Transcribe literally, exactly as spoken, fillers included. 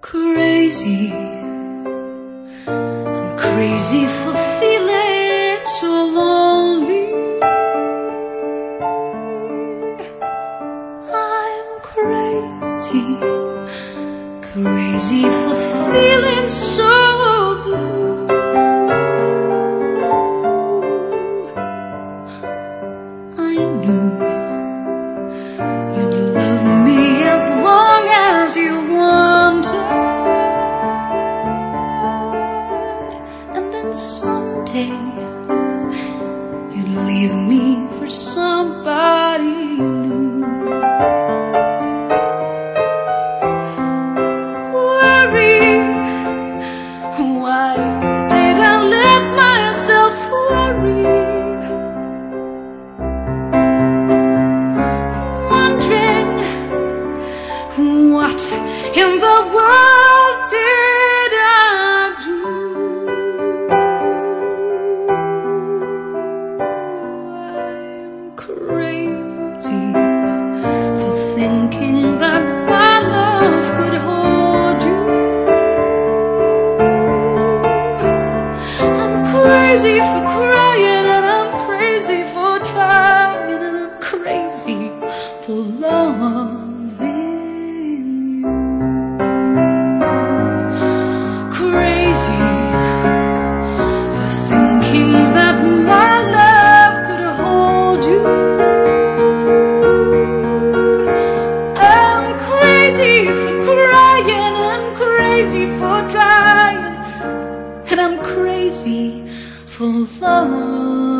crazy. I'm crazy for feeling so lonely. I'm crazy, crazy for feeling so blue. I knew you'd love me as long as you wanted, and then someday you'd leave me for somebody new. Worry, why did I let myself worry? What in the world did I do? I'm crazy for thinking that my love could hold you. I'm crazy for crying, and I'm crazy for trying, and I'm crazy for loving. Crazy for thinking that my love could hold you. I'm crazy for crying, I'm crazy for trying, and I'm crazy for love.